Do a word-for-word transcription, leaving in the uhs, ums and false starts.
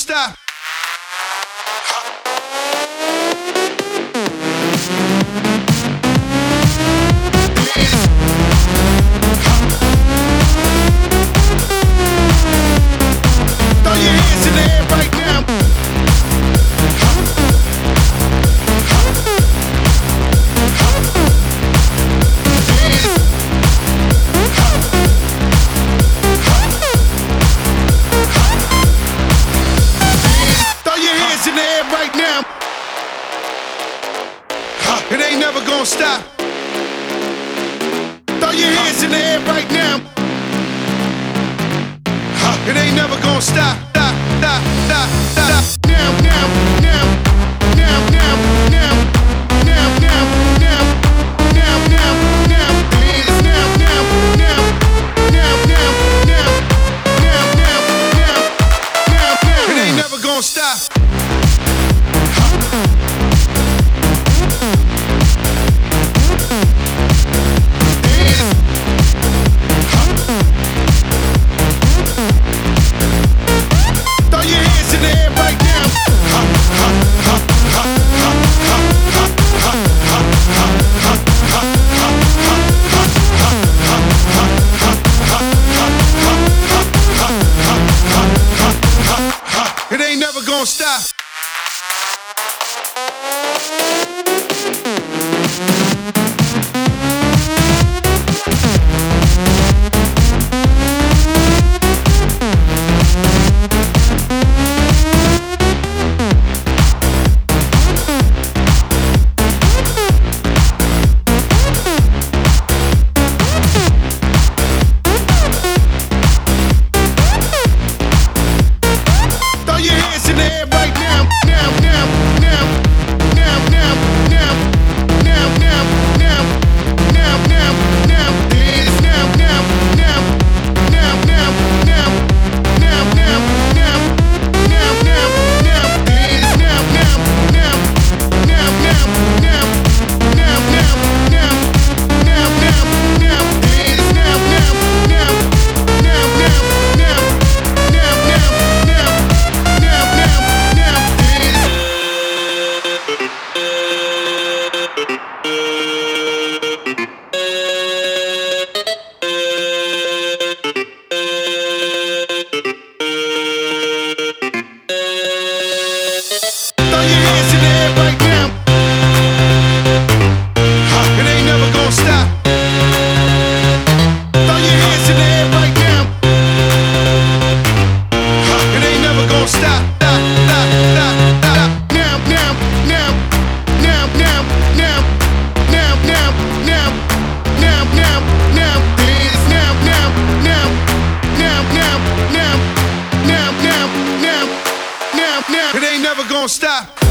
stop. Throw your hands in the air right now. In the air right now. It ain't never gonna stop. Throw your hands in the air right now. It ain't never gonna stop. Stop, stop, stop, stop. Now, now, now, now, now, now, now, now, now, now, now, now. It is now, now, now, now, now, now, now, now, now, now, now. It ain't never gonna stop. It ain't never gonna stop. It ain't never gonna stop.